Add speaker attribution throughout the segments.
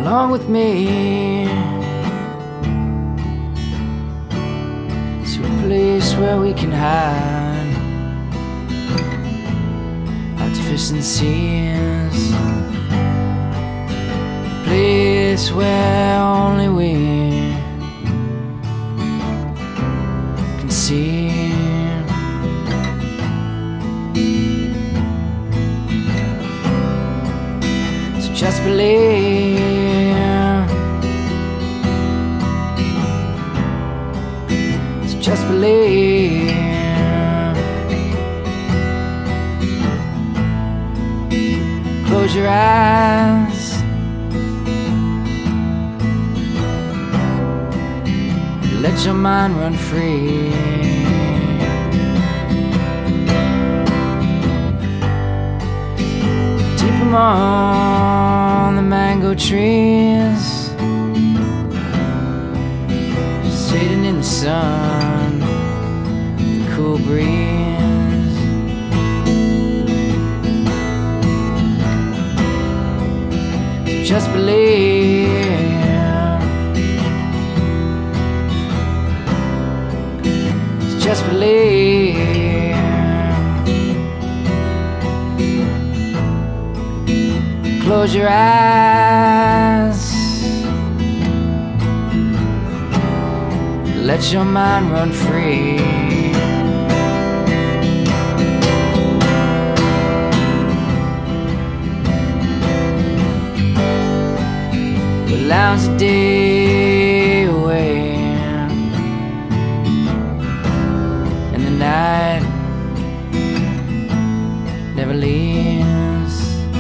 Speaker 1: along with me to a place where we can hide artificial scenes, a place where only we can see. So just believe, so just believe. Close your eyes, let your mind run free. Deep among the mango trees, sitting in the sun, the cool breeze. Just believe, just believe. Close your eyes, let your mind run free. Lounge the day away, and the night never leaves.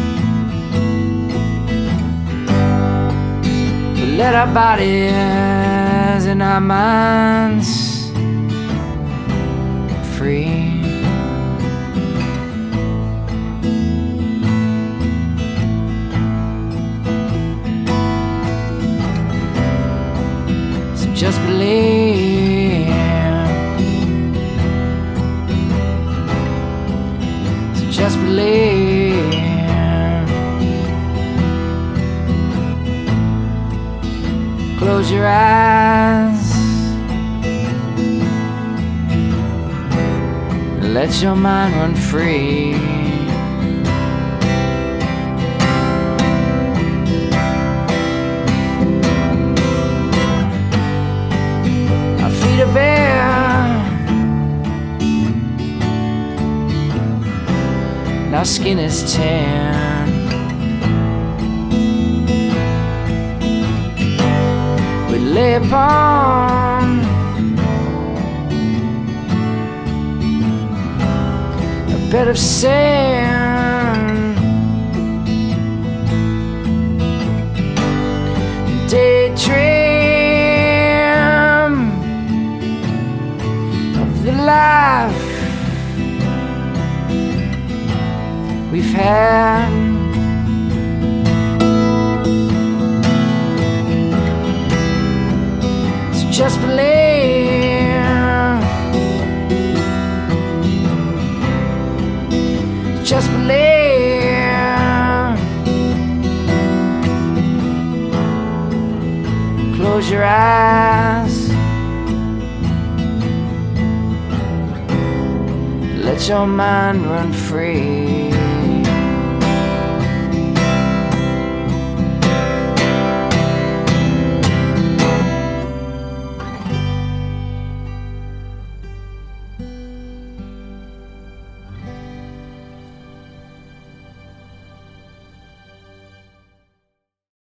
Speaker 1: We let our bodies and our minds free. Just believe, so just believe. Close your eyes, let your mind run free. Our skin is tan. We lay upon a bed of sand, daydream of the life we've had. So just believe, just believe. Close your eyes, let your mind run free.